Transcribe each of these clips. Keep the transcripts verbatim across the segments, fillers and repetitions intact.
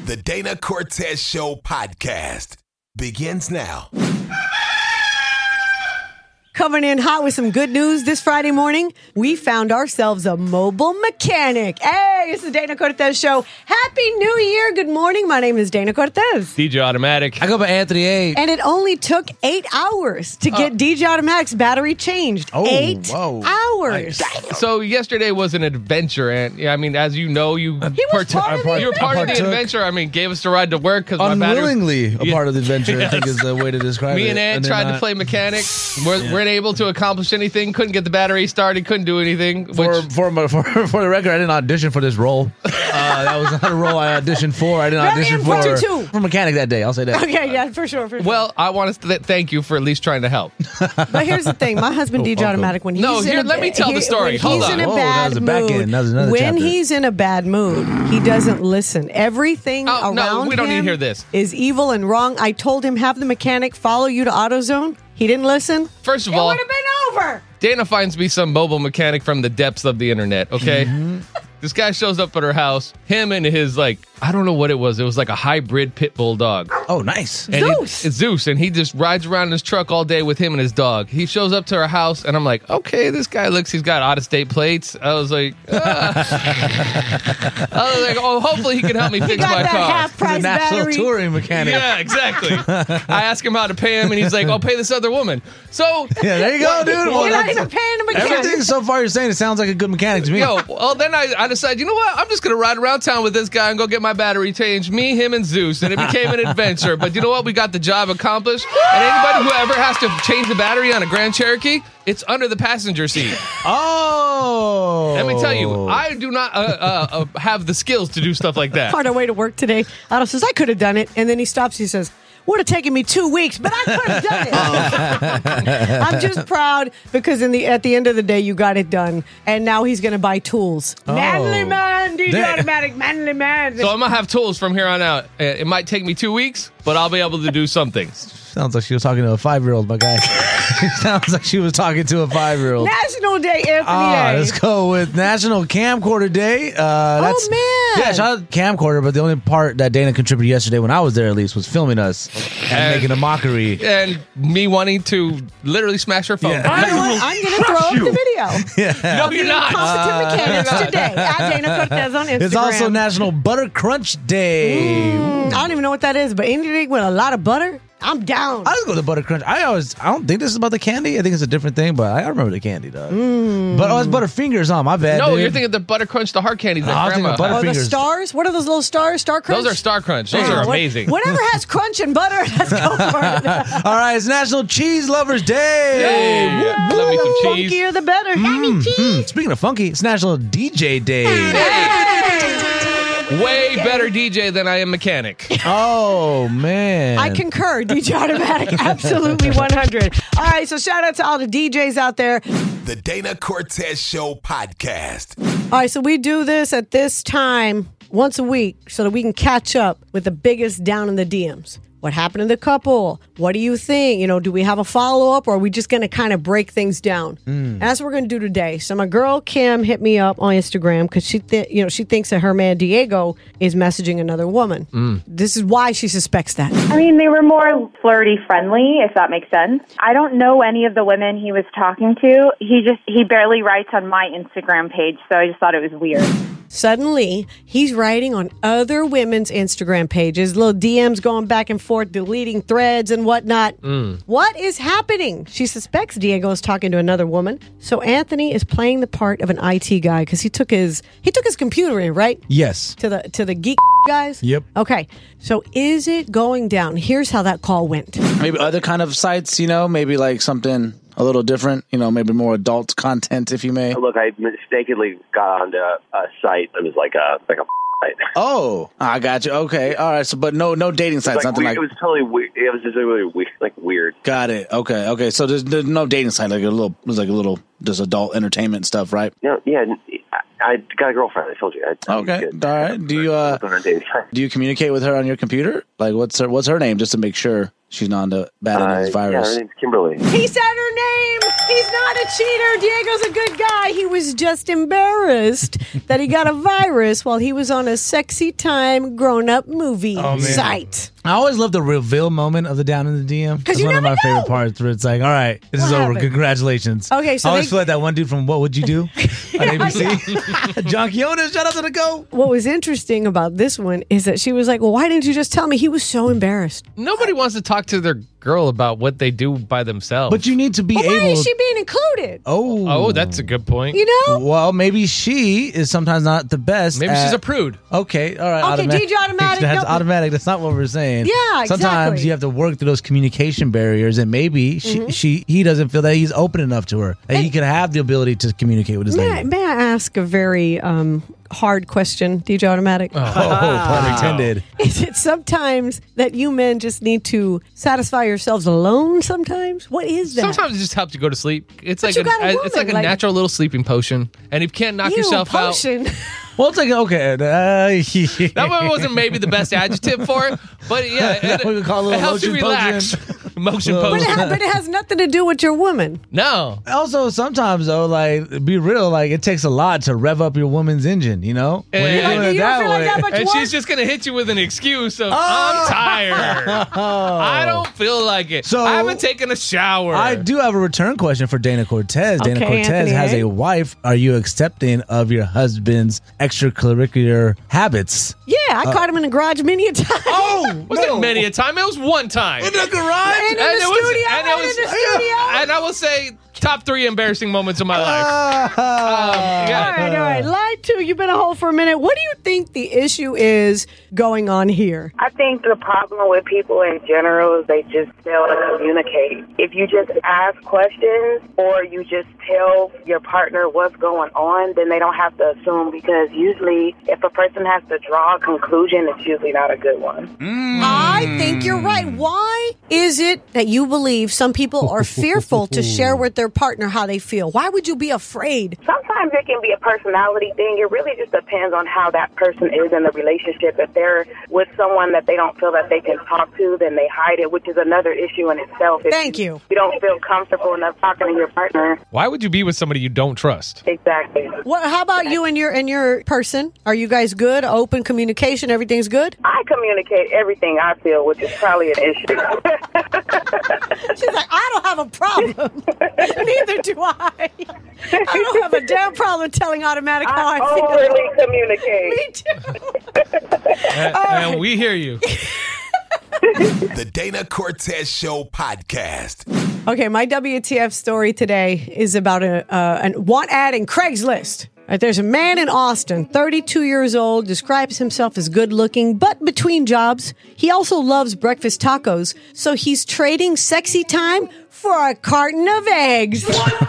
The Dana Cortez Show podcast begins now. Coming in hot with some good news this Friday morning, we found ourselves a mobile mechanic. Hey, it's the Dana Cortez Show. Happy New Year. Good morning. My name is Dana Cortez. D J Automatic. I go by Anthony A. And it only took eight hours to get Oh. D J Automatic's battery changed. Oh, eight whoa. hours. So yesterday was an adventure, and yeah, I mean, as you know, you He was part of the you were part of the partook. adventure. I mean, gave us the ride to work because my battery. Unwillingly a Yeah. part of the adventure, I Yes. think is the way to describe it. Me and Ant then tried I- to play mechanic. We're, weren't able to accomplish anything. Couldn't get the battery started. Couldn't do anything. Which, For, for, my- for, for the record, I didn't audition for this role. Uh, that was not a role I auditioned for. I didn't Very audition for, important too. for mechanic that day. I'll say that. Okay, yeah, for sure, for sure. well, I want to th- thank you for at least trying to help. But here's the thing. My husband, D J welcome. Automatic, when he's No, in here, a, let me tell the he- story. when Hold he's on. in a Whoa, that bad was the back mood, end. That was another when chapter. he's in a bad mood, he doesn't listen. Everything Oh, around no, we don't need him to hear this. is evil and wrong. I told him, have the mechanic follow you to AutoZone. He didn't listen. First of It all, would have been over. Dana finds me some mobile mechanic from the depths of the internet, okay? This guy shows up at her house, him and his, like, I don't know what it was. It was like a hybrid pit bull dog. Oh, nice. And he- Zeus. it's Zeus, and he just rides around in his truck all day with him and his dog. He shows up to her house, and I'm like, okay, this guy looks, he's got out-of-state plates. I was like, ah. I was like, oh, hopefully he can help me He fix got my that car. half He's a price national battery. touring mechanic. Yeah, exactly. I asked him how to pay him, and he's like, I'll pay this other woman. So, Yeah, there you go, dude. Well, You're not that's- even paying the mechanic. everything so far you're saying, it sounds like a good mechanic to me. yo, well, then I, I decided, you know what? I'm just going to ride around town with this guy and go get my battery changed. Me, him, and Zeus. And it became an adventure. But you know what? We got the job accomplished. And anybody who ever has to change the battery on a Grand Cherokee, it's under the passenger seat. Oh. Let me tell you, I do not uh, uh, uh, have the skills to do stuff like that. On our way to work today, Otto says, I could have done it. And then he stops. He says, would have taken me two weeks, but I could have done it. I'm just proud because in the at the end of the day, you got it done. And now he's going to buy tools. Oh. Manly man, D J Damn. Automatic, manly man. So I'm going to have tools from here on out. Uh, It might take me two weeks, but I'll be able to do something. Sounds like she was talking to a five-year-old, my guy. Sounds like she was talking to a five-year-old. National Day, Anthony Ah, A. let's go with National Camcorder Day. Uh, that's, man. Yeah, shout out Camcorder, but the only part that Dana contributed yesterday when I was there at least was filming us and, And- making a mockery. And me wanting to literally smash her phone. Yeah. You know what? I'm going to throw up the video. No, you're not. Competent mechanics today at Dana Cortez on Instagram. It's also National Butter Crunch Day. I don't even know what that is, but anything with a lot of butter, I'm down. I just go to Butter Crunch. I always, I don't think this is about the candy. I think it's a different thing, but I remember the candy, though. But oh, it's Butterfingers on. My bad. No, dude. you're thinking the Butter Crunch, the hard candies that I was grandma. thinking Butter- Oh, the Butterfingers. stars? What are those little stars? Star Crunch? Those are Star Crunch. Those Yeah, are what- amazing. Whatever has crunch and butter, let's go for it. All right, it's National Cheese Lovers Day. Hey, I love me some the cheese. funkier, the better. Daddy cheese. Hmm, speaking of funky, it's National D J Day. Way better D J than I am mechanic. Oh, man. I concur, D J Automatic, absolutely one hundred. All right, so shout out to all the D Js out there. The Dana Cortez Show podcast. All right, so we do this at this time once a week so that we can catch up with the biggest down in the D Ms. What happened to the couple? What do you think? You know, do we have a follow-up or are we just going to kind of break things down? And that's what we're going to do today. So my girl Kim hit me up on Instagram because she, th- you know, she thinks that her man Diego is messaging another woman. This is why she suspects that. I mean, they were more flirty friendly, if that makes sense. I don't know any of the women he was talking to. He just, he barely writes on my Instagram page, so I just thought it was weird. Suddenly, he's writing on other women's Instagram pages, little D Ms going back and forth, deleting threads and whatnot. What is happening? She suspects Diego is talking to another woman. So Anthony is playing the part of an I T guy because he took his he took his computer in, right? Yes. To the to the geek guys? Yep. Okay. So is it going down? Here's how that call went. Maybe other kind of sites, you know, maybe like something a little different, you know, maybe more adult content, if you may. Look, I mistakenly got onto a, a site. It was like a like a site. Oh, I got you. Okay, all right. So, but no, no dating sites, Like, nothing we- like. it was totally weird. It was just really weird, like weird. Got it. Okay, okay. So there's, there's no dating site, like a little, it was like a little, just adult entertainment stuff, right? You know, yeah. I, I got a girlfriend. I told you. I, Okay, good. all right. Do you uh, On a dating site. do you communicate with her on your computer? Like, what's her, what's her name, just to make sure? she's not the bad Uh, this yeah, virus. her name's Kimberly. He said her name. He's not a cheater. Diego's a good guy. He was just embarrassed that he got a virus while he was on a sexy time grown-up movie site. I always love the reveal moment of the down in the D M. 'Cause That's you one of never my favorite know. parts where it's like, all right, this What is over. happened? Congratulations. Okay, so I always they- feel like that one dude from What Would You Do? On A B C. John Quinones, shout out to the go. What was interesting about this one is that she was like, well, why didn't you just tell me? He was so embarrassed. Nobody wants to talk to their girl about what they do by themselves. But you need to be But why able. is she being included? oh, oh, that's a good point. You know? Well, maybe she is sometimes not the best. Maybe she's at- a prude. Okay, all right. Okay, automatic. D J automatic, That's no- automatic. That's not what we're saying. Yeah, Sometimes exactly. you have to work through those communication barriers, and maybe she, Mm-hmm. she, he doesn't feel that he's open enough to her that he could have the ability to communicate with his May I, lady. may I ask a very um, hard question, D J Automatic? Oh, pun intended. Is it sometimes that you men just need to satisfy yourselves alone sometimes? What is that? Sometimes it just helps you go to sleep. It's But like you a, got a uh, woman, it's like a like- natural little sleeping potion. And if you can't knock Ew, yourself potion. Well, it's like okay. Uh, out, that one wasn't maybe the best adjective for it, but yeah, That it, we could call a it little helps you motion relax. Motion Well, But it, potion. ha- but it has nothing to do with your woman. No. Also, sometimes though, like be real, like it takes a lot to rev up your woman's engine. You know, when And- you're Like, doing you it don't that feel like way. that much And work? she's just going to hit you with an excuse of, I'm tired. I don't feel like it. So- I haven't taken a shower. I do have a return question for Dana Cortez. Dana Okay, Cortez Anthony has A. a wife. Are you accepting of your husband's extracurricular habits? Yeah, I caught him in the garage many a time. Oh, Was it many a time? It was one time. in the garage? And in the it was- studio, and it and was- in the studio. And I will say, top three embarrassing moments of my life. Ah. Um, yeah. All right, all right. Lied to. You've been a hole for a minute. What do you think the issue is going on here? I think the problem with people in general is they just fail to communicate. If you just ask questions or you just tell your partner what's going on, then they don't have to assume, because usually if a person has to draw a conclusion, it's usually not a good one. I think you're right. Why is it that you believe some people are fearful to share with their partner how they feel? Why would you be afraid? Sometimes it can be a personality thing. It really just depends on how that person is in the relationship. If they're with someone that they don't feel that they can talk to, then they hide it, which is another issue in itself. If Thank you. you don't feel comfortable enough talking to your partner. Why would you be with somebody you don't trust? Exactly. What, how about you and your and your person? Are you guys good? Open communication? Everything's good? I communicate everything I feel, which is probably an issue. She's like, I don't have a problem. Neither do I. I don't have a damn problem telling Automatic how I, I feel. overly communicate. Me too. And, and we hear you. The Dana Cortez Show podcast. Okay, my W T F story today is about a uh, an want ad in Craigslist. Uh, There's a man in Austin, thirty-two years old, describes himself as good looking, but between jobs. He also loves breakfast tacos, so he's trading sexy time for a carton of eggs.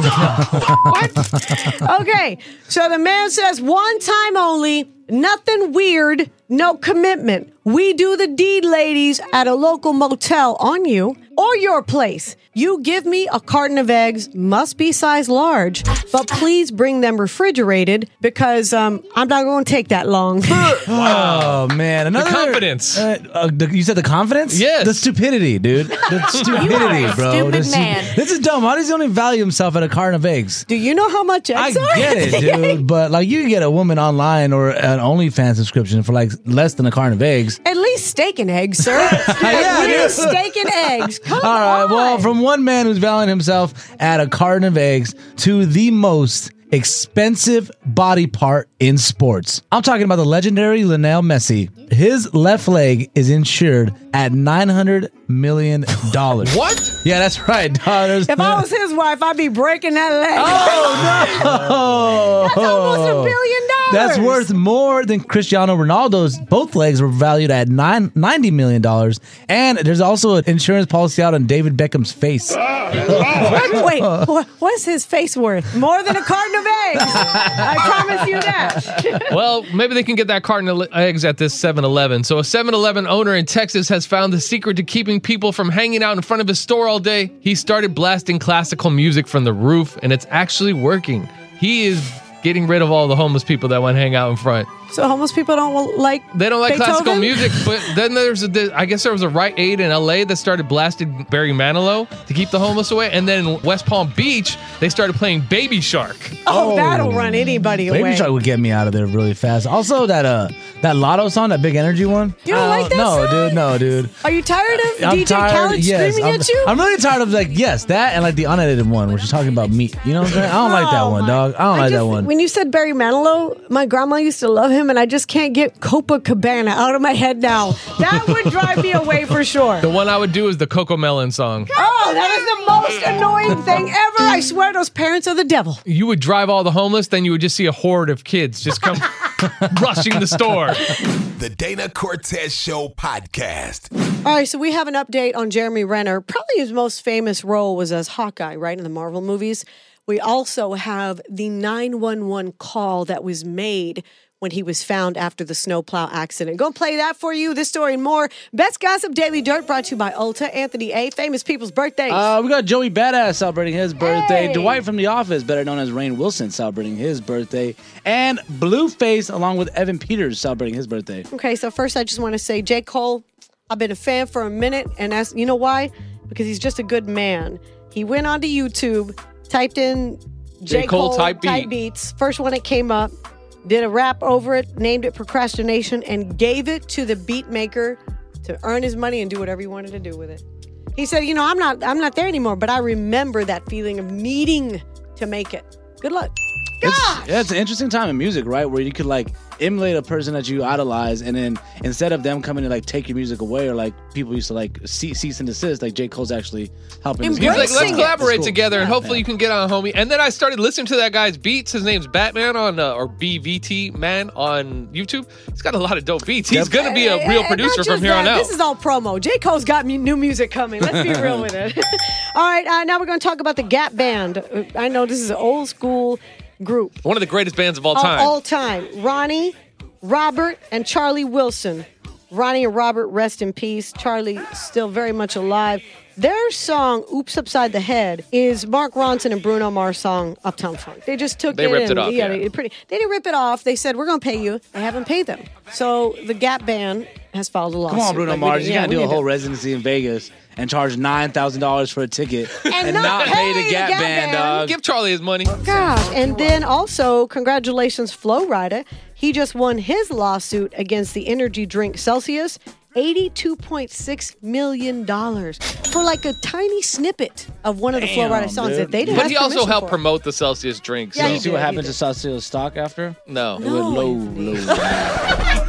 What? Okay, so the man says one time only, nothing weird, no commitment. We do the deed, ladies, at a local motel on you or your place. You give me a carton of eggs, must be size large, but please bring them refrigerated because um, I'm not going to take that long. Oh man, another confidence. Uh, uh, the, you said the confidence? Yes. The stupidity, dude. The stupidity, a bro. stupid The stu- man. This is dumb. How does he only value himself at a carton of eggs? Do you know how much I eggs are? get it, dude, but like you can get a woman online or an OnlyFans subscription for like less than a carton of eggs. At least steak and eggs, sir. Yeah, At dude. least steak and eggs. Come All right, on. well, from one man who's valuing himself at a carton of eggs to the most expensive body part in sports. I'm talking about the legendary Lionel Messi. His left leg is insured at nine hundred million dollars. What? Yeah, that's right. Dollars. If I was his wife, I'd be breaking that leg. Oh, no. That's almost a billion dollars. That's worth more than Cristiano Ronaldo's. Both legs were valued at nine, ninety million dollars. And there's also an insurance policy out on David Beckham's face. Wait, wha- what's his face worth? More than a carton of eggs. I promise you that. Well, maybe they can get that carton of eggs at this seven eleven. So a seven eleven owner in Texas has found the secret to keeping people from hanging out in front of his store all day. He started blasting classical music from the roof, and it's actually working. He is getting rid of all the homeless people that want to hang out in front. So homeless people don't like They don't like Beethoven? classical music, but then there's a, I guess there was a Rite Aid in L A that started blasting Barry Manilow to keep the homeless away, and then in West Palm Beach they started playing Baby Shark. Oh, that'll run anybody Baby away. Shark would get me out of there really fast. Also, that uh, that Lotto song, that Big Energy one. You don't I like that No, song? dude, no, dude. Are you tired of I'm D J tired. Khaled yes, screaming I'm, at you? I'm really tired of like yes, that and like the unedited one, where she's talking about meat. You know what I'm saying? I don't like that Oh, one, my- dog. I don't I like just- that one. When you said Barry Manilow, my grandma used to love him, and I just can't get Copacabana out of my head now. That would drive me away for sure. The one I would do is the Coco Melon song. Oh, that is the most annoying thing ever. I swear those parents are the devil. You would drive all the homeless, then you would just see a horde of kids just come rushing the store. The Dana Cortez Show podcast. All right, so we have an update on Jeremy Renner. Probably his most famous role was as Hawkeye, right, in the Marvel movies. We also have the nine one one call that was made when he was found after the snowplow accident. Go play that for you. This story and more. Best Gossip Daily Dirt brought to you by Ulta. Anthony A. Famous people's birthdays. Uh, we got Joey Badass celebrating his birthday. Hey. Dwight from The Office, better known as Rainn Wilson, celebrating his birthday. And Blueface, along with Evan Peters, celebrating his birthday. Okay, so first I just want to say, J. Cole, I've been a fan for a minute, and that's, you know why? Because he's just a good man. He went onto YouTube, typed in J. J. Cole Cole, type type beat. beats. First one that came up, did a rap over it, named it Procrastination, and gave it to the beat maker to earn his money and do whatever he wanted to do with it. He said, you know, I'm not I'm not there anymore, but I remember that feeling of needing to make it. Good luck. It's, yeah, it's an interesting time in music, right? Where you could like emulate a person that you idolize, and then instead of them coming to like take your music away, or like people used to like ce- cease and desist, like J. Cole's actually helping. his He's like, Embracing let's it. collaborate That's cool. together, and Yeah, hopefully yeah. you can get on, homie. And then I started listening to that guy's beats. His name's Batman on, uh, or B V T Man on YouTube. He's got a lot of dope beats. He's going to be a real And producer not from just here that, on out. This is all promo. J. Cole's got me new music coming. Let's be real with it. All right, uh, now we're going to talk about the Gap Band. Uh, I know this is an old school group. One of the greatest bands of all Of time. all time. Ronnie, Robert, and Charlie Wilson. Ronnie and Robert, rest in peace. Charlie, still very much alive. Their song, Oops Upside the Head, is Mark Ronson and Bruno Mars' song, Uptown Funk. They just took They it ripped and, it off, yeah. They, pretty, they didn't rip it off. They said, we're going to pay you. They haven't paid them. So the Gap Band has filed a lawsuit. Come on, Bruno Like we Mars, did- you yeah, can't we do a need whole to- residency in Vegas and charge nine thousand dollars for a ticket And and, not not pay pay the Gap, Gap Band, Band. dog. Give Charlie his money. Gosh, and then also, congratulations, Flo Rida. He just won his lawsuit against the energy drink Celsius, eighty-two point six million dollars for like a tiny snippet of one of the Flo Damn, Rida songs dude. that they didn't But have he also permission helped for. promote the Celsius drink. Yeah, so. he You see did, what he happened did. to Celsius stock after? No. It went low, low.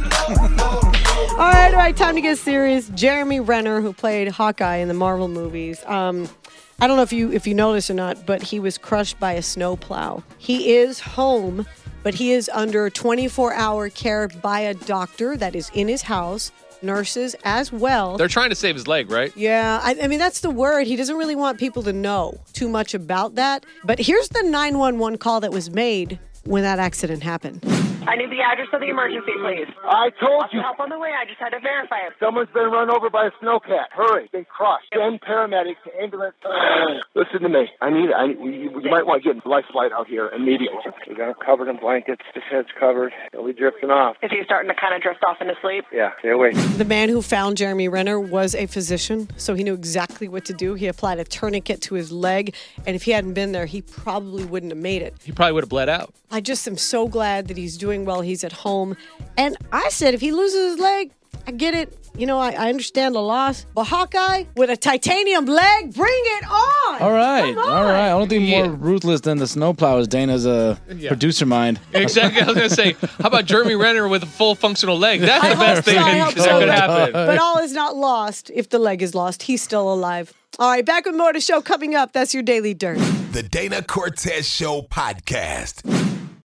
All right, all right, time to get serious. Jeremy Renner, who played Hawkeye in the Marvel movies. Um, I don't know if you if you know this or not, but he was crushed by a snowplow. He is home, but he is under twenty-four hour care by a doctor that is in his house, nurses as well. They're trying to save his leg, right? Yeah, I, I mean, that's the word. He doesn't really want people to know too much about that. But here's the nine one one call that was made when that accident happened. I need the address of the emergency, please. I told you. Help on the way. I just had to verify it. Someone's been run over by a snowcat. Hurry. Been crushed. Send paramedics, ambulance. Listen to me. I need, I, you, you might want to get life flight out here immediately. We got him covered in blankets. His head's covered. He'll be drifting off. Is he starting to kind of drift off into sleep? Yeah, stay away. The man who found Jeremy Renner was a physician, so he knew exactly what to do. He applied a tourniquet to his leg, and if he hadn't been there, he probably wouldn't have made it. He probably would have bled out. I just am so glad that he's doing well. He's at home. And I said, if he loses his leg, I get it. You know, I, I understand the loss. But Hawkeye with a titanium leg, bring it on. All right, Come on. all right. I don't think Yeah. more ruthless than the snowplow is Dana's uh, Yeah. producer mind. Exactly. I was going to say, how about Jeremy Renner with a full functional leg? That's I the hope best so, thing I hope that so. could happen. But all is not lost. If the leg is lost, he's still alive. All right, back with more of the show coming up. That's your Daily Dirt. The Dana Cortez Show podcast.